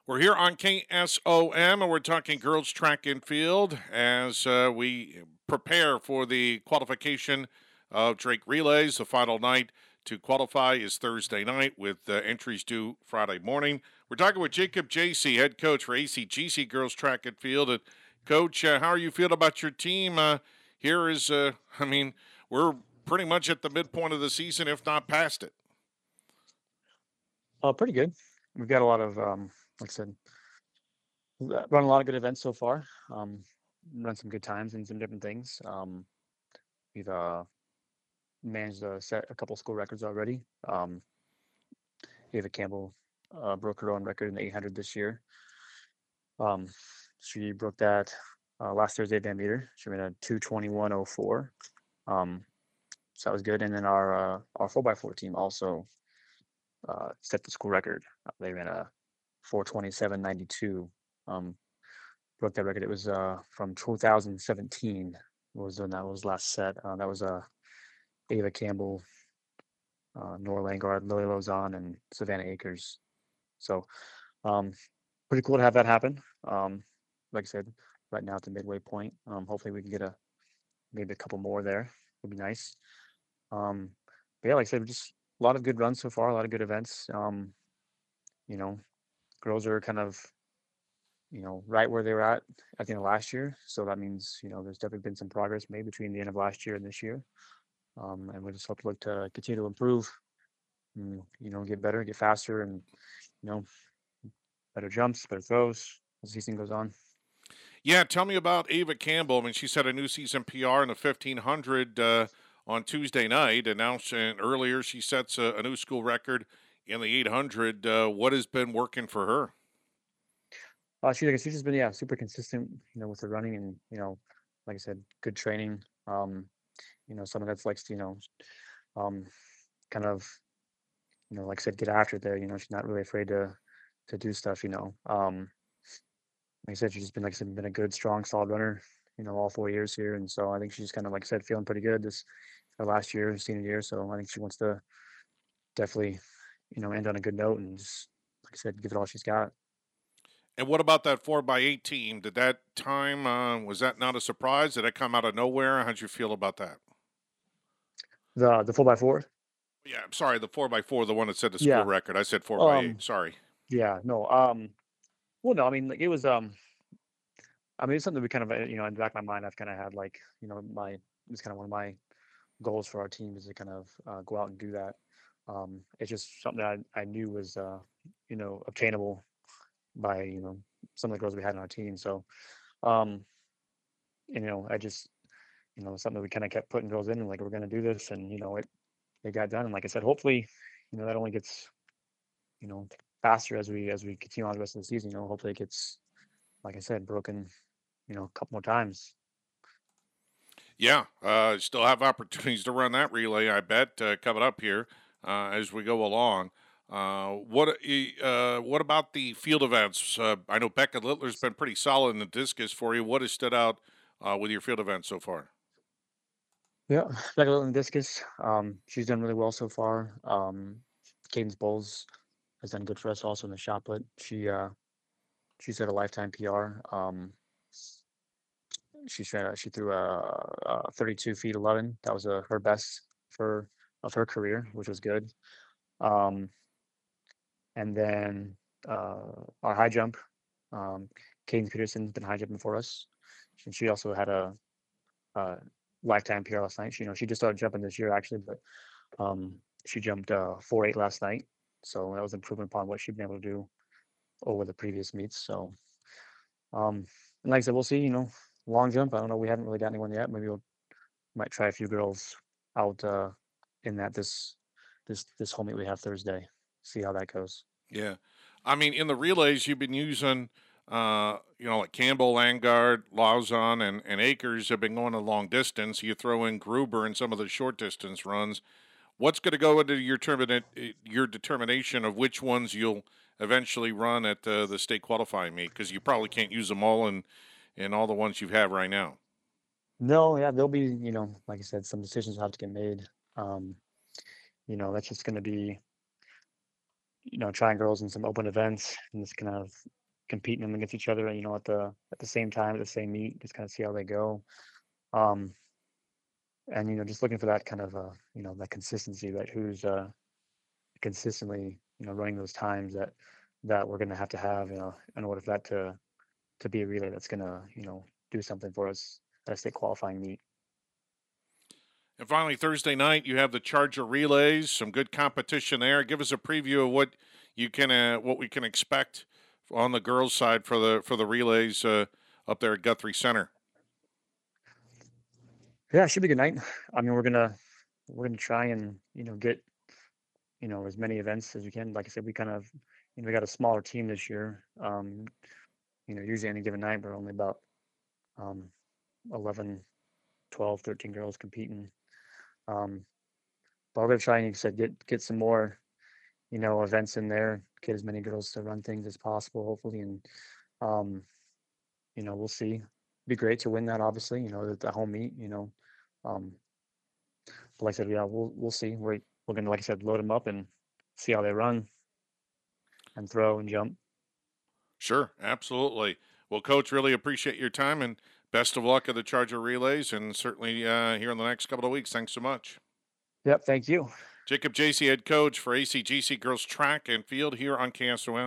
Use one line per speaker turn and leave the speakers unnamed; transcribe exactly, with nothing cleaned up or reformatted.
We're here on K S O M and we're talking girls track and field as uh, we prepare for the qualification of Drake Relays. The final night to qualify is Thursday night with uh, entries due Friday morning. We're talking with Jacob Jacey, head coach for A C G C girls track and field. And coach, uh, how are you feeling about your team? Uh, here is, uh, I mean, we're pretty much at the midpoint of the season, if not past it.
Uh, pretty good. We've got a lot of, um, like I said, we've got- run a lot of good events so far. Um, run some good times and some different things. Um, we've uh, managed to set a couple school records already. Um, Ava Campbell uh, broke her own record in the eight hundred this year. Um, she broke that uh, last Thursday at Van Meter. She ran a two twenty-one oh four. Um, so that was good. And then our uh, our four by four team also uh, set the school record. Uh, They ran a four twenty-seven ninety-two. Um, broke that record. It was uh, from two thousand seventeen was when that was last set. Uh, that was uh, Ava Campbell, uh, Nora Langard, Lily Lozon, and Savannah Akers. So um, pretty cool to have that happen. Um, like I said, right now at the midway point. Um, hopefully we can get a maybe a couple more there. Would be nice. Um, but yeah, like I said, just a lot of good runs so far, a lot of good events. Um, you know, girls are kind of you know, right where they were at at the end of last year. So that means, you know, there's definitely been some progress made between the end of last year and this year. Um, and we just hope to look to continue to improve, and, you know, get better, get faster, and, you know, better jumps, better throws as the season goes on.
Yeah, tell me about Ava Campbell. I mean, she set a new season P R in the fifteen hundred uh, on Tuesday night, and now she, and earlier she sets a, a new school record in the eight hundred. Uh, what has been working for her?
Uh, she, like, she's just been, yeah, super consistent, you know, with the running and, you know, like I said, good training. Um, you know, someone that's likes to, you know, um, kind of, you know, like I said, get after it there. You know, she's not really afraid to to do stuff, you know. Um, like I said, she's just been, like I said, been a good, strong, solid runner, you know, all four years here. And so I think she's kind of, like I said, feeling pretty good this her last year, senior year. So I think she wants to definitely, you know, end on a good note and just, like I said, give it all she's got.
And what about that four by eight team? Did that time, uh, was that not a surprise? Did that come out of nowhere? How'd you feel about that?
The the four by four,
Yeah, I'm sorry, the four by four, the one that set the school
yeah.
record. I said four by eight.
Um,
Sorry.
yeah, no. Um, well, no, I mean, like it was. Um, I mean, it's something we kind of, uh, you know, in the back of my mind, I've kind of had like, you know, my it's kind of one of my goals for our team is to kind of uh, go out and do that. Um, it's just something that I, I knew was, uh, you know, obtainable by, you know, some of the girls we had on our team. So, um, you know, I just, you know, something that we kind of kept putting girls in and like, we're going to do this. And, you know, it, it got done. And like I said, hopefully, you know, that only gets, you know, faster as we, as we continue on the rest of the season, you know, hopefully it gets, like I said, broken, you know, a couple more times.
Yeah, uh, still have opportunities to run that relay, I bet, uh, coming up here uh, as we go along. Uh, what uh, what about the field events? Uh, I know Becca Littler's been pretty solid in the discus for you. What has stood out uh, with your field events so far?
Yeah. Like in discus, um, she's done really well so far. Um, Cadence Bowles has done good for us also in the shot put. She, uh, she set a lifetime P R. Um, she ran, she threw a, a thirty-two feet eleven. That was uh her best for of her career, which was good. Um, and then uh, our high jump, um, Cadence Peterson's been high jumping for us. And she also had a, a lifetime P R last night. She, you know, she just started jumping this year actually, but um, she jumped uh, four eight last night. So that was improvement upon what she'd been able to do over the previous meets. So, um, and like I said, we'll see. You know, long jump. I don't know. We haven't really got anyone yet. Maybe we'll might try a few girls out uh, in that this this this whole meet we have Thursday. See how that goes.
Yeah, I mean, in the relays, you've been using, uh, you know, like Campbell, Langard, Lawson, and and Akers have been going a long distance. You throw in Gruber in some of the short distance runs. What's going to go into your termina- your determination of which ones you'll eventually run at uh, the state qualifying meet? Because you probably can't use them all in in all the ones you have right now.
No, yeah, there'll be you know, like I said, some decisions will have to get made. Um, you know, that's just going to be you know, trying girls in some open events and just kind of competing them against each other, you know, at the at the same time, at the same meet, just kind of see how they go. Um, and you know, just looking for that kind of uh, you know, that consistency, that who's uh consistently, you know, running those times that that we're gonna have to have, you know, in order for that to to be a relay that's gonna, you know, do something for us at a state qualifying meet.
And finally, Thursday night, you have the Charger relays. Some good competition there. Give us a preview of what you can, uh, what we can expect on the girls' side for the for the relays uh, up there at Guthrie Center.
Yeah, it should be a good night. I mean, we're gonna we're gonna try and, you know, get, you know, as many events as we can. Like I said, we kind of, you know, we got a smaller team this year. Um, you know, usually any given night we're only about um eleven, twelve, thirteen girls competing. Um, but we're gonna try and, like I said, get get some more, you know, events in there, get as many girls to run things as possible, hopefully, and um, you know, we'll see. Be great to win that, obviously, you know, the, the home meet, you know. Um, but like I said, yeah, we'll we'll see. We're we're gonna, like I said, load them up and see how they run and throw and jump.
Sure, absolutely. Well, Coach, really appreciate your time and best of luck at the Charger relays, and certainly uh, here in the next couple of weeks. Thanks so much.
Yep, thank you.
Jacob J C, head coach for A C G C girls track and field here on K S O M.